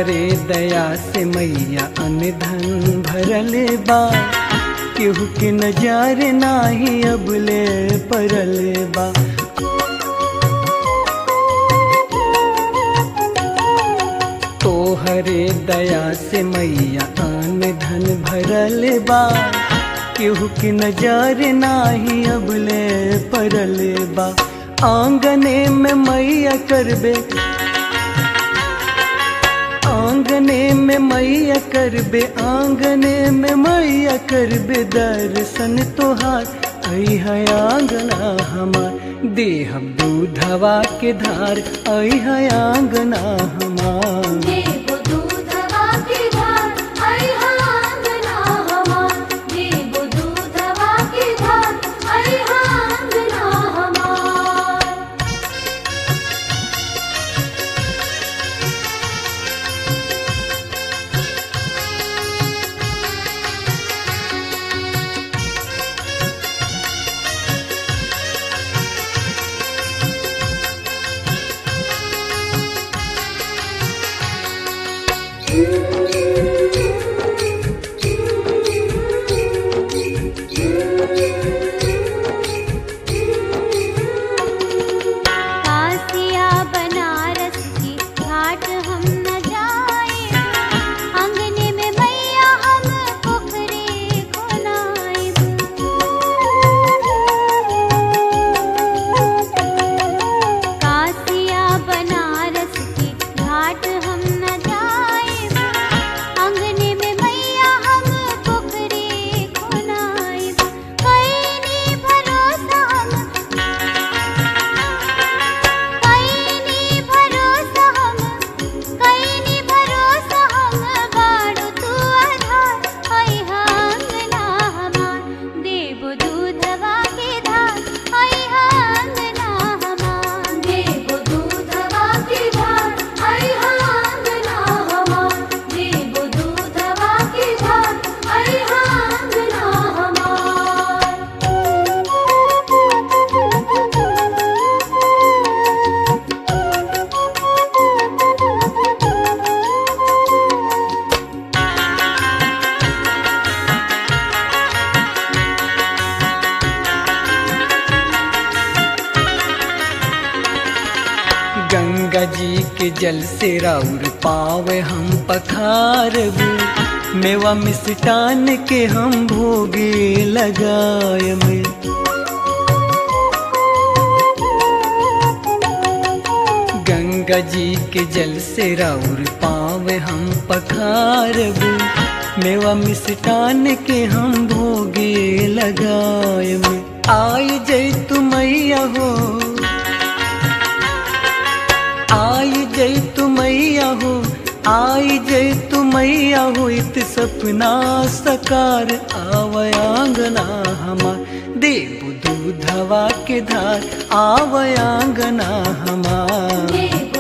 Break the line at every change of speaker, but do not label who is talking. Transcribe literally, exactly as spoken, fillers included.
तोहरे दया से मैया अन्न धन भरल बा, केहू के नजर नाही अबले परल बा। तोहरे दया से मैया अन्न धन भरल बा, केहू के नजर नाही अबले परल बा। आंगने में मैया करबे, आंगने में मैया करबे, आंगने में मैया करबे दर्शन तोहार। आई है आंगना हमार, देहब दूधवा के धार। आई है आंगना हमार,
देबो दूधवा के धार। आई है आंगना हमार, देबो दूधवा के धार। आई है आंगना हमार। कासिया बनारस की घाट हम न जाए, आंगने में मैया हम पोखरे खोलाए। कासिया बनारस की घाट हम न जाए, आंगने में मैया हम पोखरे खोलाए। कैनी भरोसा हम, कैनी भरोसा हम, कैनी भरोसा हम, बाड़ू तू आधार। आई है आंगना हमार, देबो दूधवा के धार। आई है आंगना हमार, देबो दूधवा के धार। आई है आंगना हमार, देबो दूधवा के धार। आई है आंगना हमार।
गंगा जी के जल से राउर पावे हम पखारबू, मेवा मिष्टान के हम भोगे लगायम। गंगा जी के जल से राउर पावे हम पखारबू, मेवा मिष्टान के हम भोगे लगायम। आई जय तू मैया हो, आई जय तू मैया हो, आई जय तू मैया हो, इत सपना सकार। आव आंगना हमार, देबो दूधवा के धार। आव आंगना हमार,
देबो